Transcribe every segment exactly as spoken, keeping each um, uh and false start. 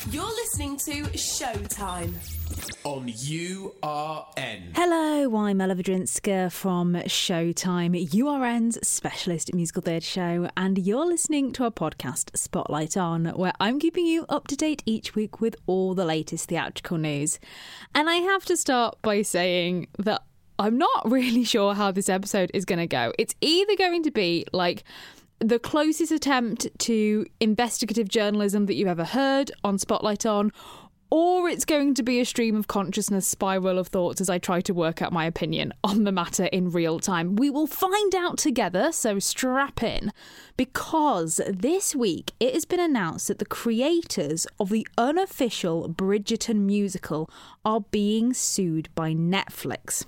You're listening to Showtime on U R N. Hello, I'm Ella Vidrinska from Showtime, U R N's specialist musical theatre show, and you're listening to our podcast, Spotlight On, where I'm keeping you up to date each week with all the latest theatrical news. And I have to start by saying that I'm not really sure how this episode is going to go. It's either going to be like the closest attempt to investigative journalism that you ever heard on Spotlight On, or it's going to be a stream of consciousness spiral of thoughts as I try to work out my opinion on the matter in real time. We will find out together, so strap in, because this week it has been announced that the creators of the unofficial Bridgerton musical are being sued by Netflix.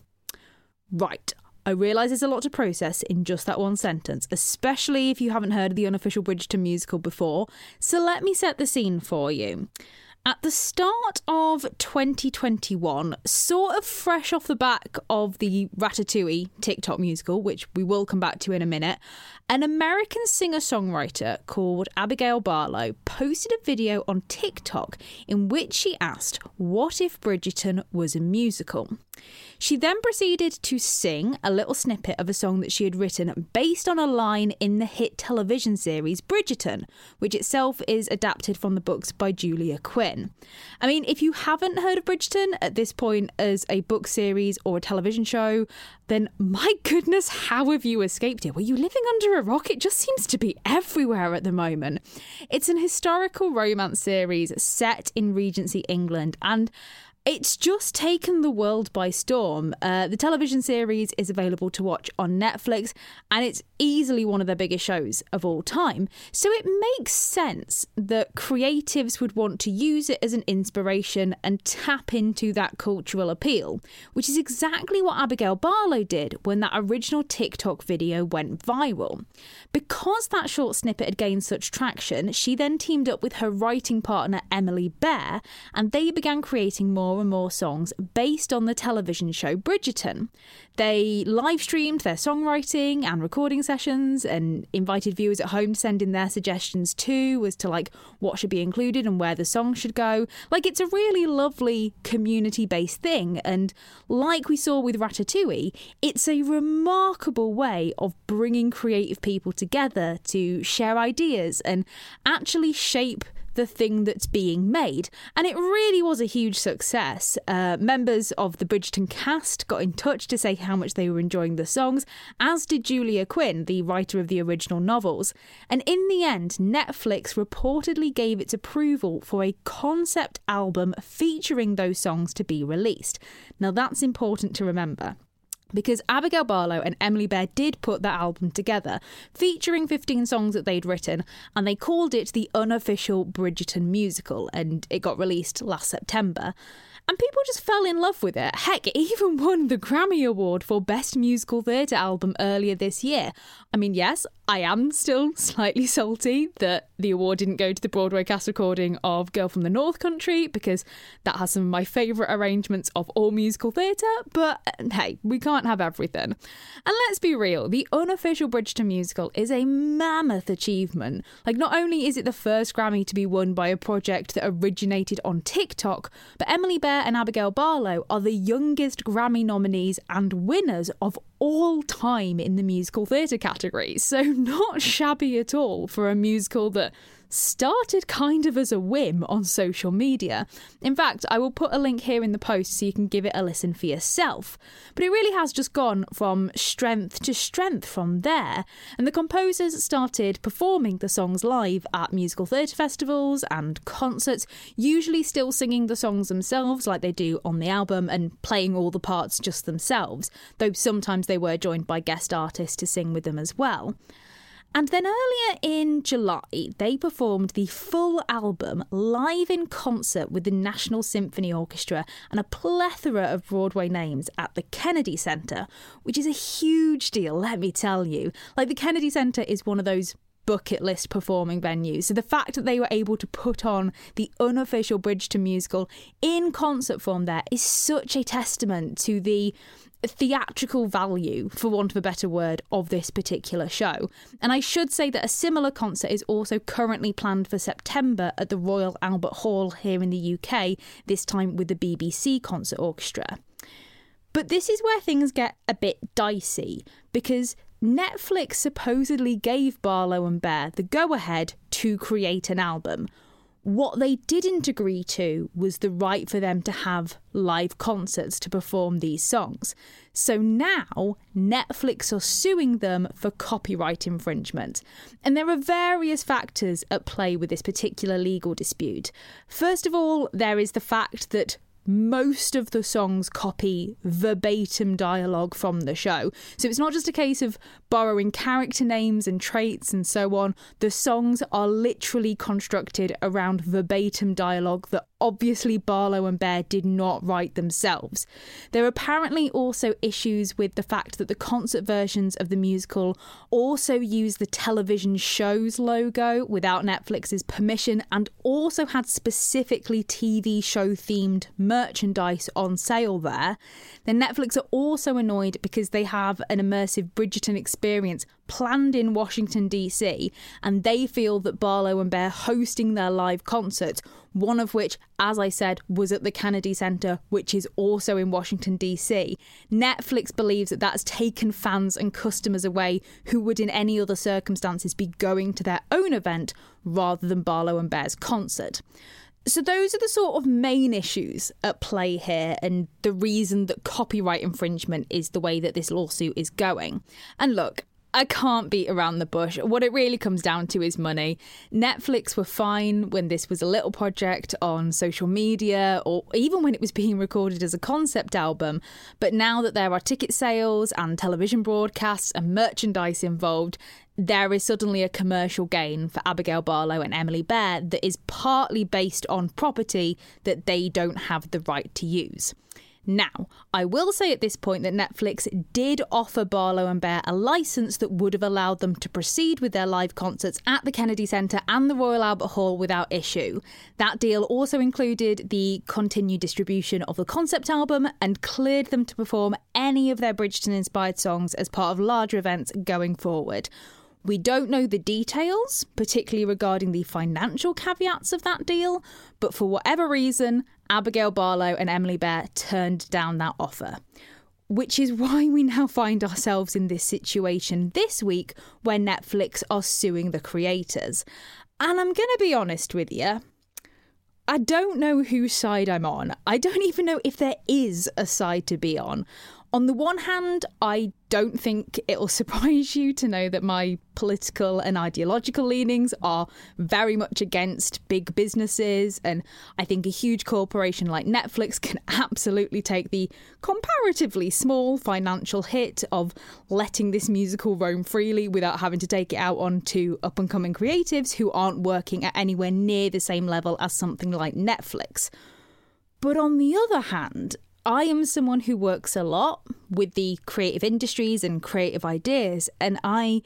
Right. I realise there's a lot to process in just that one sentence, especially if you haven't heard of the unofficial Bridgerton musical before. So let me set the scene for you. At the start of twenty twenty-one, sort of fresh off the back of the Ratatouille TikTok musical, which we will come back to in a minute, an American singer-songwriter called Abigail Barlow posted a video on TikTok in which she asked, what if Bridgerton was a musical? She then proceeded to sing a little snippet of a song that she had written based on a line in the hit television series Bridgerton, which itself is adapted from the books by Julia Quinn. I mean, if you haven't heard of Bridgerton at this point as a book series or a television show, then my goodness, how have you escaped it? Were you living under a rock? It just seems to be everywhere at the moment. It's an historical romance series set in Regency England, and it's just taken the world by storm. Uh, the television series is available to watch on Netflix, and it's easily one of their biggest shows of all time. So it makes sense that creatives would want to use it as an inspiration and tap into that cultural appeal, which is exactly what Abigail Barlow did when that original TikTok video went viral. Because that short snippet had gained such traction, she then teamed up with her writing partner Emily Bear, and they began creating more and more songs based on the television show Bridgerton. They live streamed their songwriting and recording sessions and invited viewers at home to send in their suggestions too as to like what should be included and where the song should go. Like, it's a really lovely community-based thing, and like we saw with Ratatouille, it's a remarkable way of bringing creative people together to share ideas and actually shape the thing that's being made. And it really was a huge success. Uh, members of the Bridgerton cast got in touch to say how much they were enjoying the songs, as did Julia Quinn, the writer of the original novels. And in the end, Netflix reportedly gave its approval for a concept album featuring those songs to be released. Now that's important to remember, because Abigail Barlow and Emily Bear did put that album together, featuring fifteen songs that they'd written, and they called it the Unofficial Bridgerton Musical, and it got released last September. And people just fell in love with it. Heck, it even won the Grammy Award for Best Musical Theatre Album earlier this year. I mean, yes, I am still slightly salty that the award didn't go to the Broadway cast recording of Girl from the North Country, because that has some of my favourite arrangements of all musical theatre, but hey, we can't have everything. And let's be real, the Unofficial Bridgerton Musical is a mammoth achievement. Like, not only is it the first Grammy to be won by a project that originated on TikTok, but Emily Bear and Abigail Barlow are the youngest Grammy nominees and winners of all time in the musical theatre category. So not shabby at all for a musical that started kind of as a whim on social media. In fact, I will put a link here in the post so you can give it a listen for yourself. But it really has just gone from strength to strength from there. And the composers started performing the songs live at musical theatre festivals and concerts, usually still singing the songs themselves like they do on the album and playing all the parts just themselves, though sometimes they were joined by guest artists to sing with them as well. And then earlier in July, they performed the full album live in concert with the National Symphony Orchestra and a plethora of Broadway names at the Kennedy Center, which is a huge deal, let me tell you. Like, the Kennedy Center is one of those bucket list performing venues. So the fact that they were able to put on the Unofficial Bridgerton musical in concert form there is such a testament to the theatrical value, for want of a better word, of this particular show. And I should say that a similar concert is also currently planned for September at the Royal Albert Hall here in the U K, this time with the B B C Concert Orchestra. But this is where things get a bit dicey, because Netflix supposedly gave Barlow and Bear the go-ahead to create an album. What they didn't agree to was the right for them to have live concerts to perform these songs. So now Netflix are suing them for copyright infringement. And there are various factors at play with this particular legal dispute. First of all, there is the fact that most of the songs copy verbatim dialogue from the show. So it's not just a case of borrowing character names and traits and so on. The songs are literally constructed around verbatim dialogue that obviously Barlow and Bear did not write themselves. There are apparently also issues with the fact that the concert versions of the musical also use the television show's logo without Netflix's permission, and also had specifically T V show themed merchandise on sale there. Then Netflix are also annoyed because they have an immersive Bridgerton experience planned in Washington D C, and they feel that Barlow and Bear hosting their live concert, one of which, as I said, was at the Kennedy Center, which is also in Washington D C. Netflix believes that that's taken fans and customers away who would in any other circumstances be going to their own event rather than Barlow and Bear's concert. So those are the sort of main issues at play here, and the reason that copyright infringement is the way that this lawsuit is going. And look, I can't beat around the bush. What it really comes down to is money. Netflix were fine when this was a little project on social media, or even when it was being recorded as a concept album. But now that there are ticket sales and television broadcasts and merchandise involved, there is suddenly a commercial gain for Abigail Barlow and Emily Bear that is partly based on property that they don't have the right to use. Now, I will say at this point that Netflix did offer Barlow and Bear a licence that would have allowed them to proceed with their live concerts at the Kennedy Center and the Royal Albert Hall without issue. That deal also included the continued distribution of the concept album and cleared them to perform any of their Bridgerton-inspired songs as part of larger events going forward. We don't know the details, particularly regarding the financial caveats of that deal, but for whatever reason, Abigail Barlow and Emily Bear turned down that offer. Which is why we now find ourselves in this situation this week where Netflix are suing the creators. And I'm going to be honest with you, I don't know whose side I'm on. I don't even know if there is a side to be on. On the one hand, I don't think it'll surprise you to know that my political and ideological leanings are very much against big businesses, and I think a huge corporation like Netflix can absolutely take the comparatively small financial hit of letting this musical roam freely without having to take it out onto up-and-coming creatives who aren't working at anywhere near the same level as something like Netflix. But on the other hand, I am someone who works a lot with the creative industries and creative ideas, and I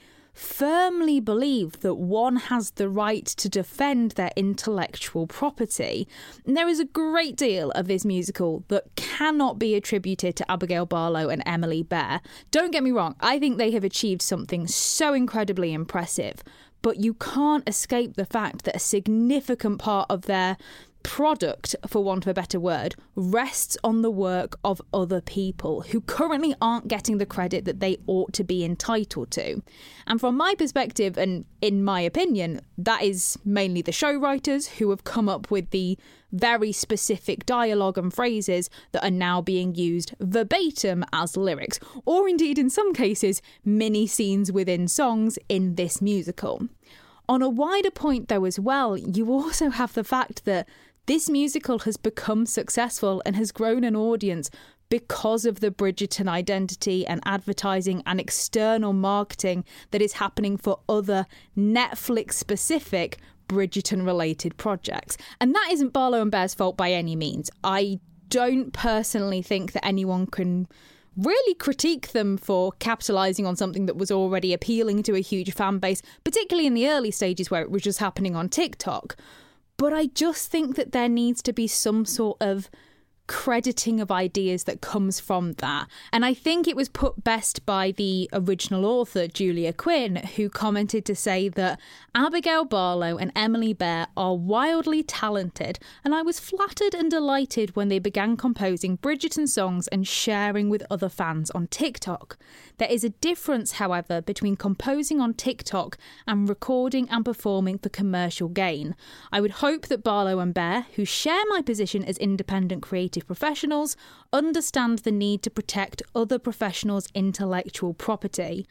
firmly believe that one has the right to defend their intellectual property. And there is a great deal of this musical that cannot be attributed to Abigail Barlow and Emily Bear. Don't get me wrong, I think they have achieved something so incredibly impressive, but you can't escape the fact that a significant part of their product, for want of a better word, rests on the work of other people who currently aren't getting the credit that they ought to be entitled to. And from my perspective, and in my opinion, that is mainly the show writers who have come up with the very specific dialogue and phrases that are now being used verbatim as lyrics, or indeed in some cases mini scenes within songs in this musical. On a wider point though as well, you also have the fact that this musical has become successful and has grown an audience because of the Bridgerton identity and advertising and external marketing that is happening for other Netflix-specific Bridgerton-related projects. And that isn't Barlow and Bear's fault by any means. I don't personally think that anyone can really critique them for capitalising on something that was already appealing to a huge fan base, particularly in the early stages where it was just happening on TikTok. But I just think that there needs to be some sort of crediting of ideas that comes from that. And I think it was put best by the original author, Julia Quinn, who commented to say that Abigail Barlow and Emily Bear are wildly talented, and I was flattered and delighted when they began composing Bridgerton songs and sharing with other fans on TikTok. There is a difference, however, between composing on TikTok and recording and performing for commercial gain. I would hope that Barlow and Bear, who share my position as independent creative professionals, understand the need to protect other professionals' intellectual property.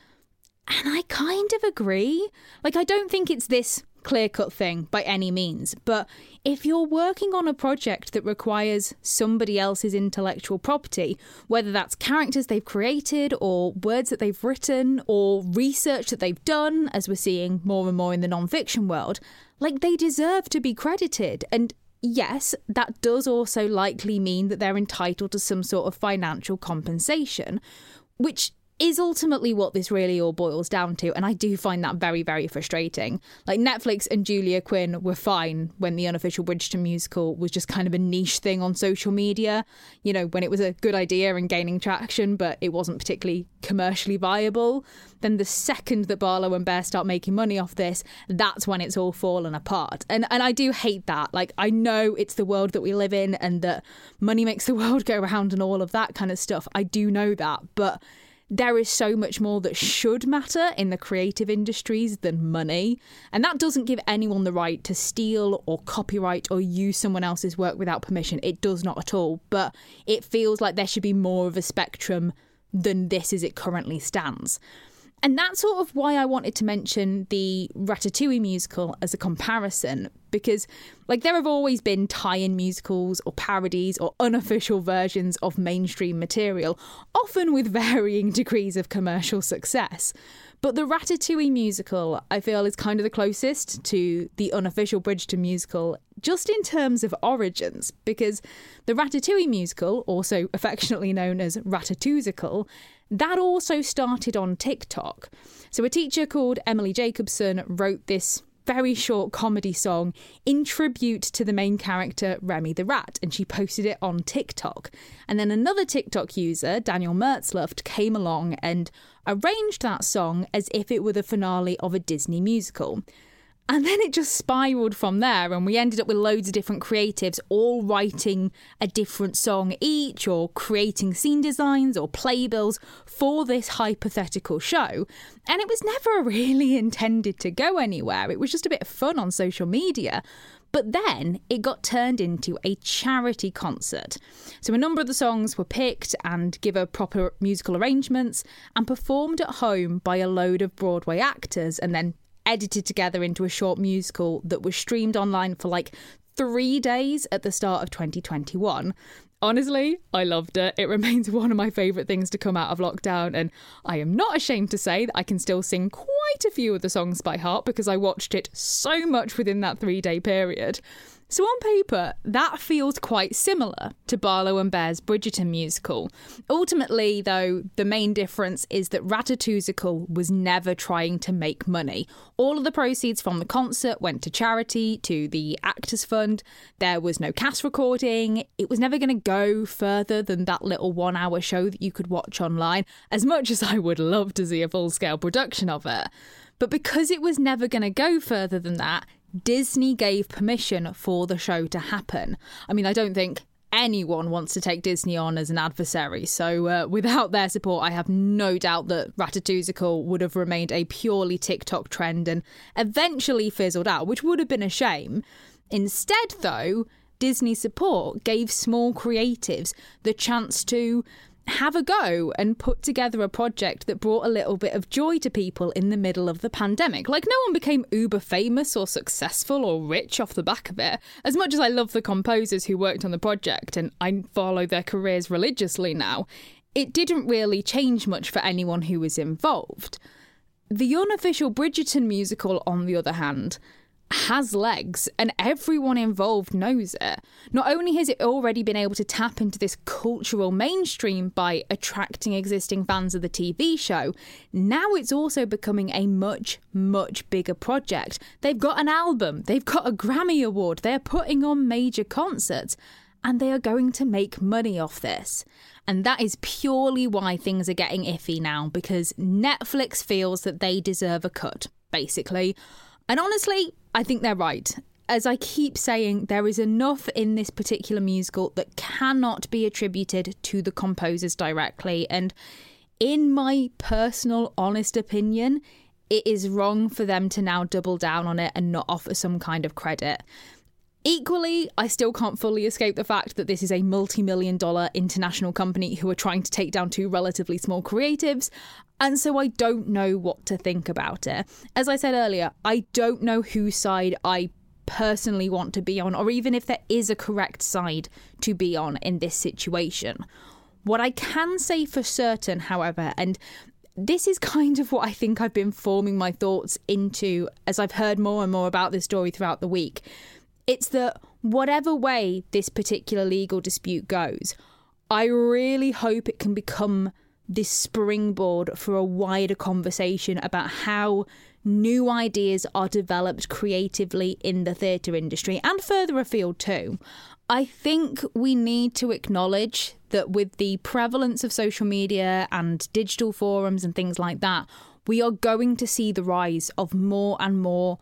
And I kind of agree. Like, I don't think it's this clear-cut thing by any means, but if you're working on a project that requires somebody else's intellectual property, whether that's characters they've created or words that they've written or research that they've done, as we're seeing more and more in the non-fiction world, like, they deserve to be credited. And yes, that does also likely mean that they're entitled to some sort of financial compensation, which is ultimately what this really all boils down to. And I do find that very, very frustrating. Like, Netflix and Julia Quinn were fine when the unofficial Bridgerton musical was just kind of a niche thing on social media, you know, when it was a good idea and gaining traction, but it wasn't particularly commercially viable. Then the second that Barlow and Bear start making money off this, that's when it's all fallen apart. And and I do hate that. Like, I know it's the world that we live in and that money makes the world go round and all of that kind of stuff. I do know that, but there is so much more that should matter in the creative industries than money. And that doesn't give anyone the right to steal or copyright or use someone else's work without permission. It does not at all. But it feels like there should be more of a spectrum than this as it currently stands. And that's sort of why I wanted to mention the Ratatouille musical as a comparison, because, like, there have always been tie-in musicals or parodies or unofficial versions of mainstream material, often with varying degrees of commercial success. But the Ratatouille musical, I feel, is kind of the closest to the unofficial Bridgerton musical, just in terms of origins, because the Ratatouille musical, also affectionately known as Ratatouille, that also started on TikTok. So a teacher called Emily Jacobson wrote this very short comedy song in tribute to the main character, Remy the Rat, and she posted it on TikTok. And then another TikTok user, Daniel Mertzluft, came along and arranged that song as if it were the finale of a Disney musical. And then it just spiraled from there, and we ended up with loads of different creatives all writing a different song each, or creating scene designs or playbills for this hypothetical show. And it was never really intended to go anywhere. It was just a bit of fun on social media. But then it got turned into a charity concert. So a number of the songs were picked and given proper musical arrangements and performed at home by a load of Broadway actors, and then edited together into a short musical that was streamed online for like three days at the start of twenty twenty-one. Honestly, I loved it. It remains one of my favourite things to come out of lockdown, and I am not ashamed to say that I can still sing quite a few of the songs by heart because I watched it so much within that three-day period. So on paper, that feels quite similar to Barlow and Bear's Bridgerton musical. Ultimately, though, the main difference is that Ratatouille was never trying to make money. All of the proceeds from the concert went to charity, to the Actors Fund. There was no cast recording. It was never going to go further than that little one-hour show that you could watch online, as much as I would love to see a full-scale production of it. But because it was never going to go further than that, Disney gave permission for the show to happen. I mean, I don't think anyone wants to take Disney on as an adversary, so uh, without their support, I have no doubt that Ratatouille would have remained a purely TikTok trend and eventually fizzled out, which would have been a shame. Instead, though, Disney's support gave small creatives the chance to have a go and put together a project that brought a little bit of joy to people in the middle of the pandemic. Like, no one became uber famous or successful or rich off the back of it. As much as I love the composers who worked on the project and I follow their careers religiously now, it didn't really change much for anyone who was involved. The unofficial Bridgerton musical, on the other hand, has legs, and everyone involved knows it. Not only has it already been able to tap into this cultural mainstream by attracting existing fans of the T V show, now it's also becoming a much, much bigger project. They've got an album, they've got a Grammy Award, they're putting on major concerts, and they are going to make money off this. And that is purely why things are getting iffy now, because Netflix feels that they deserve a cut, basically. And honestly, I think they're right. As I keep saying, there is enough in this particular musical that cannot be attributed to the composers directly. And in my personal, honest opinion, it is wrong for them to now double down on it and not offer some kind of credit. Equally, I still can't fully escape the fact that this is a multi-million dollar international company who are trying to take down two relatively small creatives, and so I don't know what to think about it. As I said earlier, I don't know whose side I personally want to be on, or even if there is a correct side to be on in this situation. What I can say for certain, however, and this is kind of what I think I've been forming my thoughts into as I've heard more and more about this story throughout the week, it's that whatever way this particular legal dispute goes, I really hope it can become this springboard for a wider conversation about how new ideas are developed creatively in the theatre industry and further afield too. I think we need to acknowledge that with the prevalence of social media and digital forums and things like that, we are going to see the rise of more and more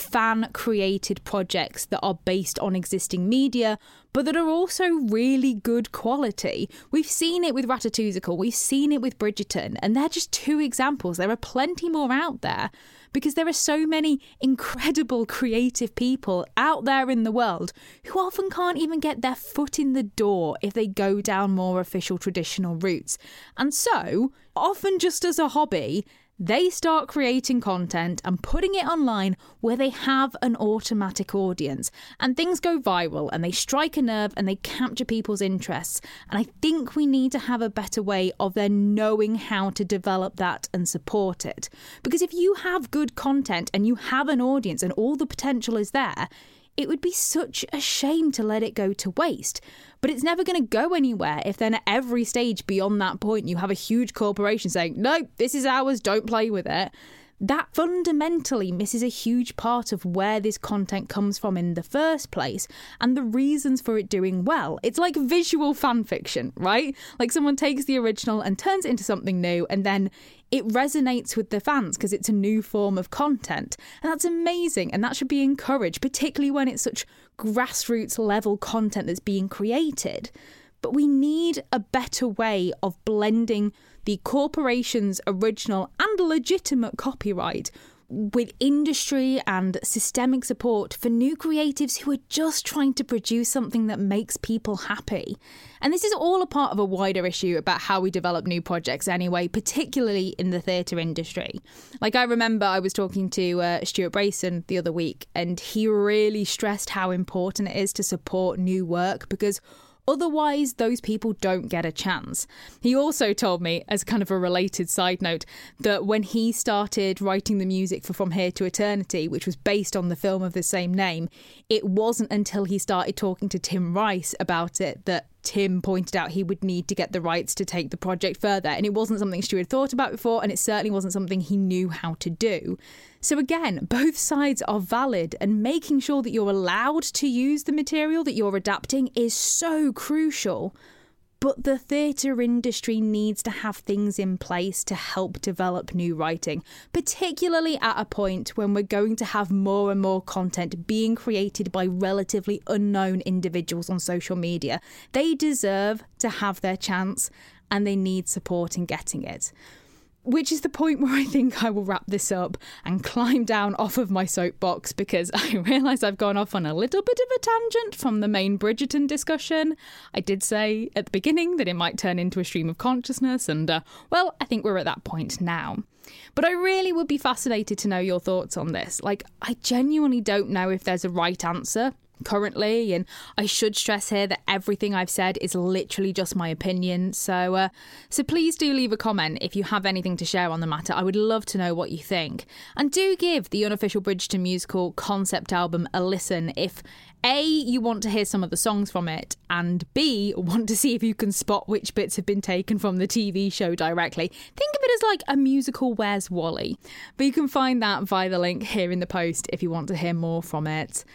fan-created projects that are based on existing media, but that are also really good quality. We've seen it with Ratatouille, we've seen it with Bridgerton, and they're just two examples. There are plenty more out there because there are so many incredible creative people out there in the world who often can't even get their foot in the door if they go down more official traditional routes. And so, often just as a hobby, they start creating content and putting it online where they have an automatic audience, and things go viral and they strike a nerve and they capture people's interests. And I think we need to have a better way of then knowing how to develop that and support it. Because if you have good content and you have an audience and all the potential is there, it would be such a shame to let it go to waste. But it's never going to go anywhere if then at every stage beyond that point you have a huge corporation saying, no, this is ours, don't play with it. That fundamentally misses a huge part of where this content comes from in the first place and the reasons for it doing well. It's like visual fan fiction, right? Like someone takes the original and turns it into something new, and then it resonates with the fans because it's a new form of content. And that's amazing, and that should be encouraged, particularly when it's such grassroots level content that's being created. But we need a better way of blending the corporation's original and legitimate copyright with industry and systemic support for new creatives who are just trying to produce something that makes people happy. And this is all a part of a wider issue about how we develop new projects anyway, particularly in the theatre industry. Like, I remember I was talking to uh, Stuart Brayson the other week, and he really stressed how important it is to support new work because otherwise, those people don't get a chance. He also told me, as kind of a related side note, that when he started writing the music for From Here to Eternity, which was based on the film of the same name, it wasn't until he started talking to Tim Rice about it that Tim pointed out he would need to get the rights to take the project further. And it wasn't something Stu had thought about before, and it certainly wasn't something he knew how to do. So again, both sides are valid, and making sure that you're allowed to use the material that you're adapting is so crucial. But the theatre industry needs to have things in place to help develop new writing, particularly at a point when we're going to have more and more content being created by relatively unknown individuals on social media. They deserve to have their chance, and they need support in getting it. Which is the point where I think I will wrap this up and climb down off of my soapbox, because I realise I've gone off on a little bit of a tangent from the main Bridgerton discussion. I did say at the beginning that it might turn into a stream of consciousness, and, uh, well, I think we're at that point now. But I really would be fascinated to know your thoughts on this. Like, I genuinely don't know if there's a right answer currently, and I should stress here that everything I've said is literally just my opinion, so uh, so please do leave a comment if you have anything to share on the matter. I would love to know what you think, and do give the unofficial Bridgerton musical concept album a listen if A, you want to hear some of the songs from it, and B, want to see if you can spot which bits have been taken from the T V show directly. Think of it as like a musical Where's Wally? But you can find that via the link here in the post if you want to hear more from it.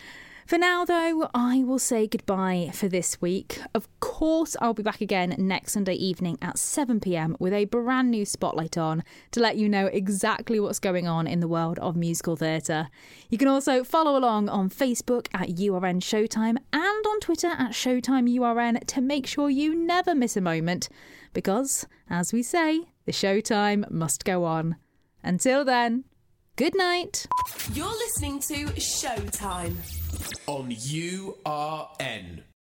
For now, though, I will say goodbye for this week. Of course, I'll be back again next Sunday evening at seven p.m. with a brand new Spotlight on to let you know exactly what's going on in the world of musical theatre. You can also follow along on Facebook at U R N Showtime and on Twitter at Showtime U R N to make sure you never miss a moment. Because, as we say, the showtime must go on. Until then, good night. You're listening to Showtime on U R N.